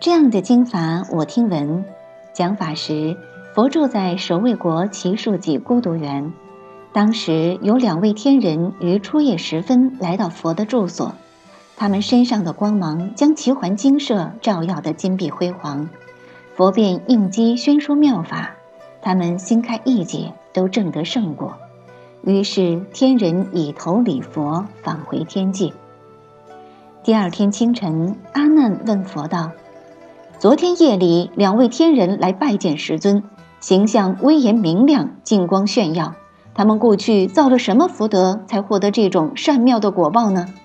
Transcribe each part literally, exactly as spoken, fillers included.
这样的经法我听闻，讲法时，佛住在守卫国祇树给孤独园。当时有两位天人于初夜时分来到佛的住所，他们身上的光芒将奇环精舍照耀得金碧辉煌，佛便应机宣说妙法，他们心开意解，都证得圣果。于是天人以头礼佛，返回天界。第二天清晨，阿难问佛道：昨天夜里两位天人来拜见师尊，形象威严明亮，金光炫耀，他们过去造了什么福德，才获得这种善妙的果报呢？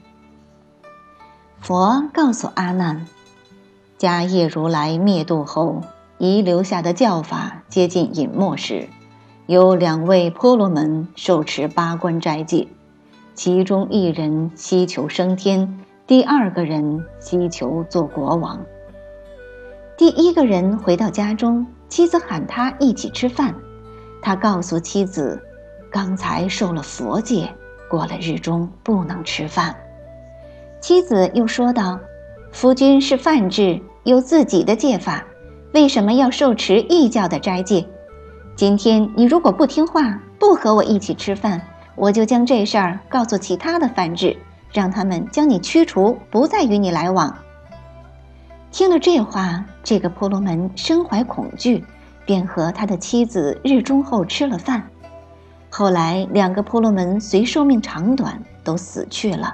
佛告诉阿难，迦叶如来灭度后，遗留下的教法接近隐没时，有两位婆罗门受持八关斋戒，其中一人希求升天，第二个人希求做国王。第一个人回到家中，妻子喊他一起吃饭，他告诉妻子，刚才受了佛戒，过了日中不能吃饭。妻子又说道，夫君是梵志，有自己的戒法，为什么要受持异教的斋戒？今天你如果不听话，不和我一起吃饭，我就将这事儿告诉其他的梵志，让他们将你驱除，不再与你来往。听了这话，这个婆罗门身怀恐惧，便和他的妻子日中后吃了饭。后来两个婆罗门随寿命长短都死去了。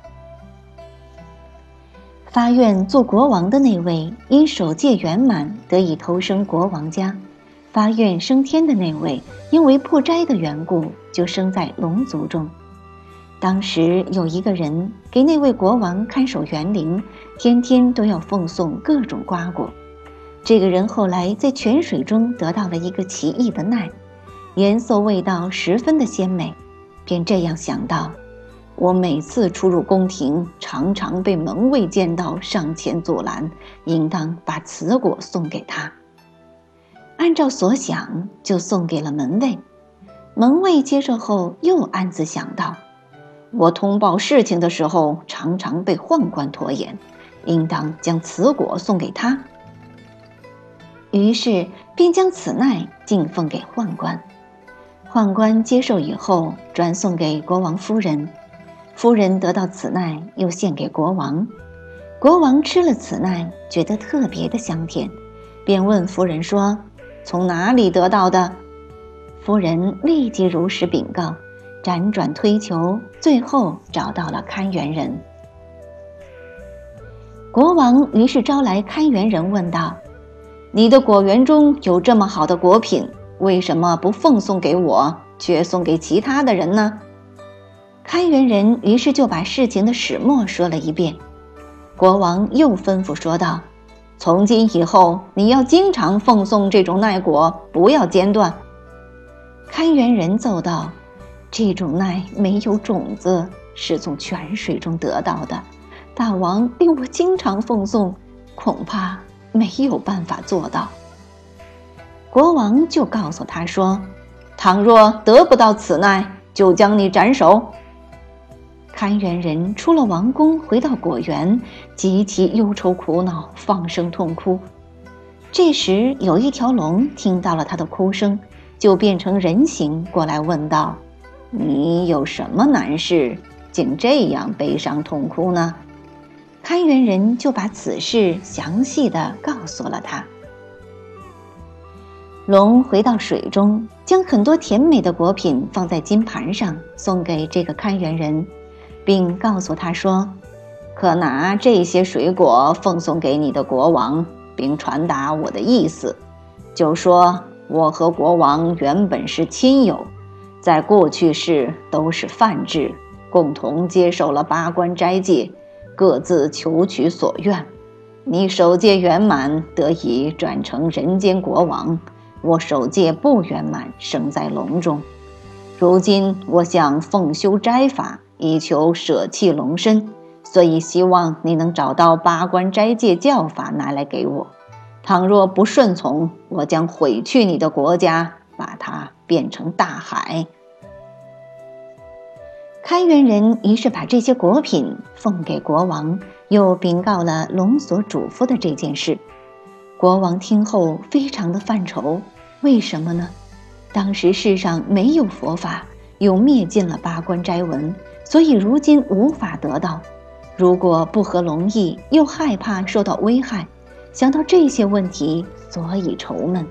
发愿做国王的那位，因守戒圆满，得以投生国王家；发愿升天的那位，因为破斋的缘故，就生在龙族中。当时有一个人给那位国王看守园林，天天都要奉送各种瓜果。这个人后来在泉水中得到了一个奇异的奈，颜色味道十分的鲜美，便这样想到，我每次出入宫廷，常常被门卫见到上前阻拦，应当把此果送给他。按照所想，就送给了门卫。门卫接受后，又暗自想到，我通报事情的时候，常常被宦官拖延，应当将此果送给他。于是便将此奈进奉给宦官。宦官接受以后，转送给国王夫人。夫人得到此奈，又献给国王。国王吃了此奈，觉得特别的香甜，便问夫人说，从哪里得到的？夫人立即如实禀告，辗转推求，最后找到了看园人。国王于是招来看园人问道，你的果园中有这么好的果品，为什么不奉送给我，却送给其他的人呢？看园人于是就把事情的始末说了一遍。国王又吩咐说道，从今以后，你要经常奉送这种奈果，不要间断。看园人奏道，这种奈没有种子，是从泉水中得到的，大王令我经常奉送，恐怕没有办法做到。国王就告诉他说，倘若得不到此奈，就将你斩首。看园人出了王宫，回到果园，极其忧愁苦恼，放声痛哭。这时有一条龙听到了他的哭声，就变成人形过来问道，你有什么难事，竟这样悲伤痛哭呢？看园人就把此事详细地告诉了他。龙回到水中，将很多甜美的果品放在金盘上，送给这个看园人，并告诉他说，可拿这些水果奉送给你的国王，并传达我的意思，就说我和国王原本是亲友，在过去世都是梵志，共同接受了八关斋戒，各自求取所愿。你守戒圆满，得以转成人间国王，我守戒不圆满，生在笼中。如今我想奉修斋法，以求舍弃龙身，所以希望你能找到八关斋戒教法拿来给我。倘若不顺从，我将毁去你的国家，把它变成大海。 开元人于是把这些果品奉给国王，又禀告了龙所嘱咐的这件事。国王听后非常的犯愁，为什么呢？当时世上没有佛法，又灭尽了八关斋文，所以如今无法得到。如果不合龙意，又害怕受到危害，想到这些问题，所以愁闷。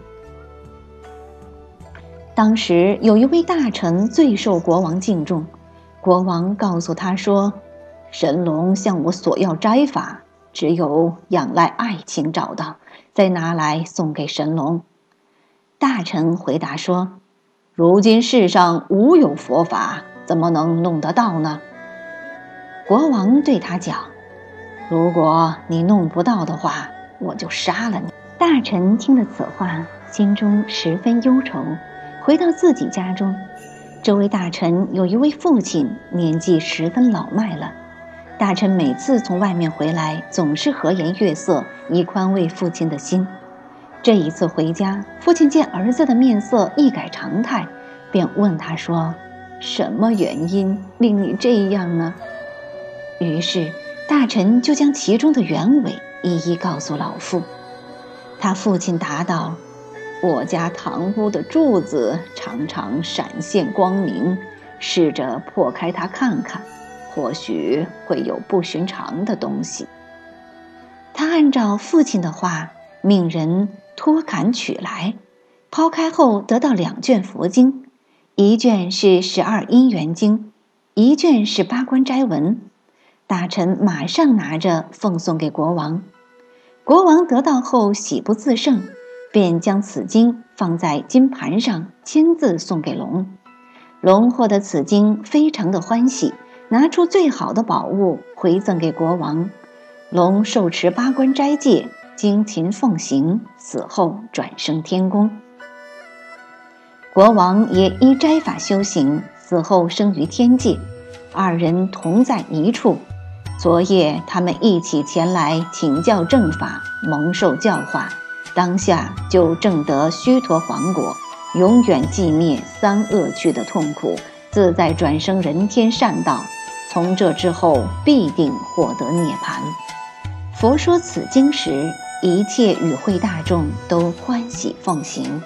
当时有一位大臣最受国王敬重，国王告诉他说，神龙向我索要斋法，只有仰赖爱情找到，再拿来送给神龙。大臣回答说，如今世上无有佛法，怎么能弄得到呢？国王对他讲，如果你弄不到的话，我就杀了你。大臣听了此话，心中十分忧愁，回到自己家中。这位大臣有一位父亲，年纪十分老迈了。大臣每次从外面回来，总是和颜悦色，以宽慰父亲的心。这一次回家，父亲见儿子的面色一改常态，便问他说，什么原因令你这样呢？于是大臣就将其中的原委一一告诉老父。他父亲答道，我家堂屋的柱子常常闪现光明，试着破开它看看，或许会有不寻常的东西。他按照父亲的话，命人脱坎取来，抛开后得到两卷佛经，一卷是十二因缘经，一卷是八关斋文。大臣马上拿着奉送给国王。国王得到后喜不自胜，便将此经放在金盘上，亲自送给龙。龙获得此经，非常的欢喜，拿出最好的宝物回赠给国王。龙受持八关斋戒，精勤奉行，死后转生天宫。国王也依斋法修行，死后生于天界，二人同在一处。昨夜他们一起前来请教正法，蒙受教化，当下就证得须陀洹果，永远寂灭三恶趣的痛苦，自在转生人天善道，从这之后必定获得涅槃。佛说此经时，一切与会大众都欢喜奉行。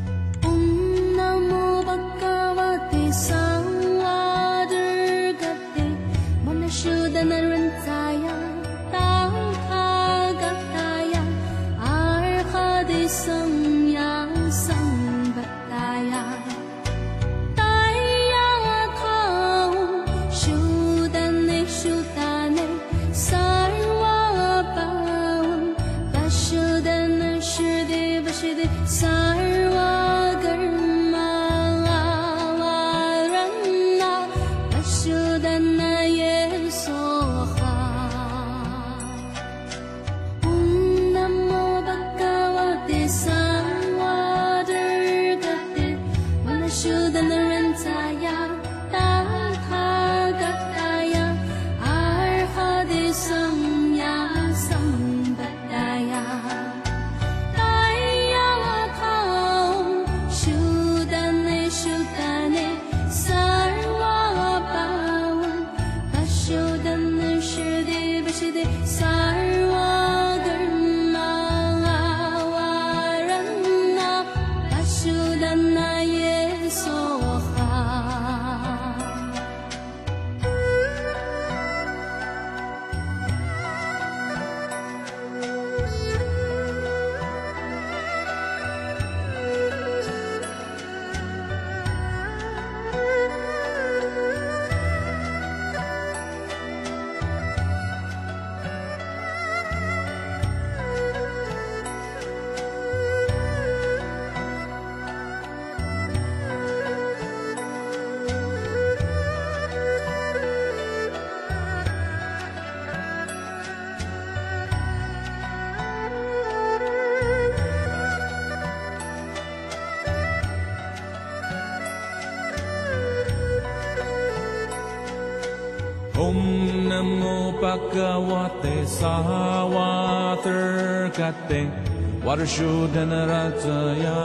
Om Namo Bhagavate Savatar Gate Varashodhana Rajaya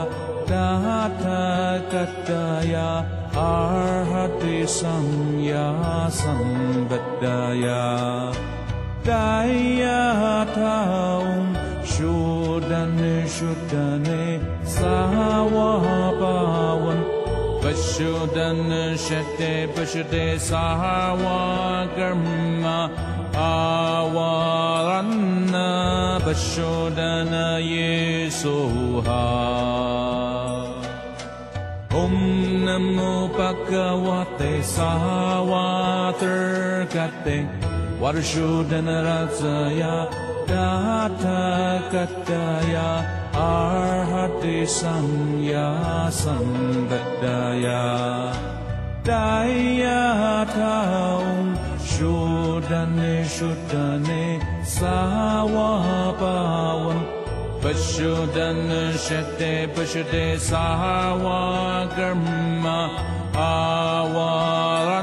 Tathagata Arhati Samya Sambuddhaya Daya Taum Shuddhane Shuddhane Sahawapawan Pashuddhane Shate Pashate Sahawa Karma Awaranna Pashuddhana Yesuha Om Namo Bhagavate Sahawatarkate Varshuddhana Rajaya Tathagata Arhati Samya Sambuddhaya Daya Taum Shuddhane Shuddhane Sahawapawan Pashuddhane Shate Pashate Sahawa Karma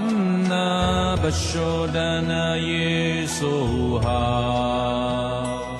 Awaranna Pashuddhana Yesuha